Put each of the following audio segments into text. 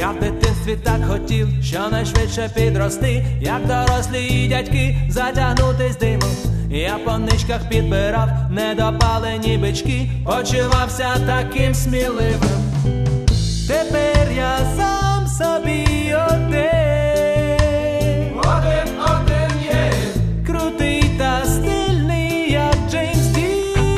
Я в дитинстві так хотів щонайшвидше підрости, як дорослі дядьки затягнутись димом. Я по ничках підбирав недопалені бички, почувався таким сміливим. Тепер я сам собі один, один є, крутий та стильний, як Джеймс Дін.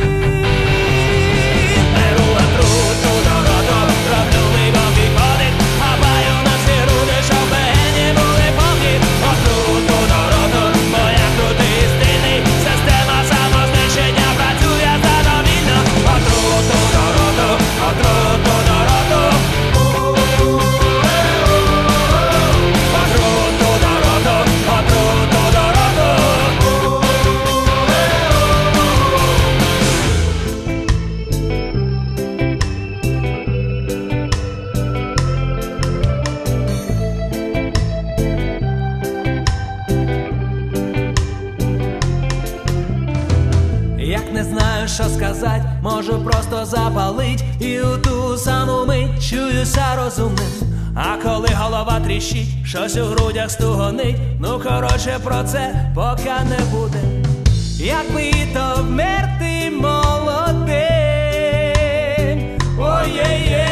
Беру отруту до роту, роблю мигом відходить, хапаю на всі груди, щоб легені були повні. Отруту до роту, бо я крутий і стильний, система самознищення працює задовільно. Отруту до роту, отруту до роту. Як не знаю, що сказать, можу просто запалить, і у ту саму мить чуюся розумним. А коли голова тріщить, щось у грудях стугонить, ну коротше про це поки не буде. Якби то вмерти молодим, ой-є-є.